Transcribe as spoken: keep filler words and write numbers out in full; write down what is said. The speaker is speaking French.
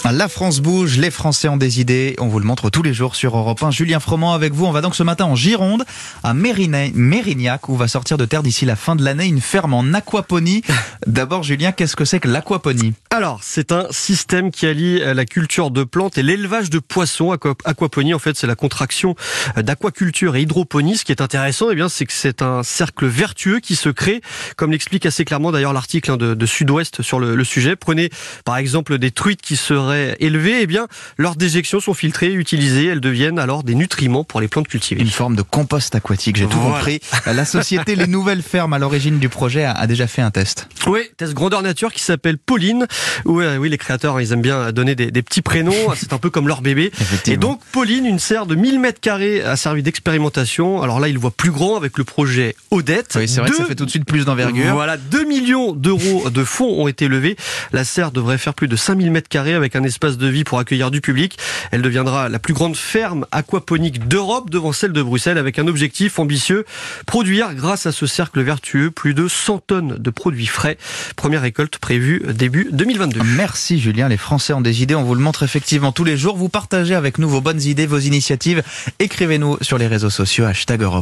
La France bouge, les Français ont des idées. On vous le montre tous les jours sur Europe un. Julien Froment avec vous. On va donc ce matin en Gironde, à Mérina- Mérignac, où va sortir de terre d'ici la fin de l'année une ferme en aquaponie. D'abord, Julien, qu'est-ce que c'est que l'aquaponie ? Alors, c'est un système qui allie la culture de plantes et l'élevage de poissons. Aqua- Aquaponie, en fait, c'est la contraction d'aquaculture et hydroponie. Ce qui est intéressant, eh bien, c'est que c'est un cercle vertueux qui se crée, comme l'explique assez clairement d'ailleurs l'article hein, de, de Sud-Ouest sur le, le sujet. Prenez par exemple des truites qui seraient élevées, eh bien, leurs déjections sont filtrées et utilisées. Elles deviennent alors des nutriments pour les plantes cultivées. Une forme de compost aquatique, j'ai tout Voilà. compris. La société Les Nouvelles Fermes, à l'origine du projet, a, a déjà fait un test. Oui, test grandeur nature qui s'appelle Pauline. Où, euh, oui, les créateurs, ils aiment bien donner des, des petits prénoms. C'est un peu comme leur bébé. Et donc, Pauline, une serre de mille mètres carrés a servi d'expérimentation. Alors là, ils voient plus grand avec le projet Odette. Oui, c'est vrai Deux- que ça fait tout de suite plus d'envergure. Voilà, deux millions d'euros de fonds ont été levés. La serre devrait faire plus de cinq mille mètres carrés avec un espace de vie pour accueillir du public. Elle deviendra la plus grande ferme aquaponique d'Europe devant celle de Bruxelles avec un objectif ambitieux, produire grâce à ce cercle vertueux plus de cent tonnes de produits frais. Première récolte prévue début deux mille vingt-deux. Merci Julien, les Français ont des idées, on vous le montre effectivement tous les jours. Vous partagez avec nous vos bonnes idées, vos initiatives. Écrivez-nous sur les réseaux sociaux, hashtag Europe.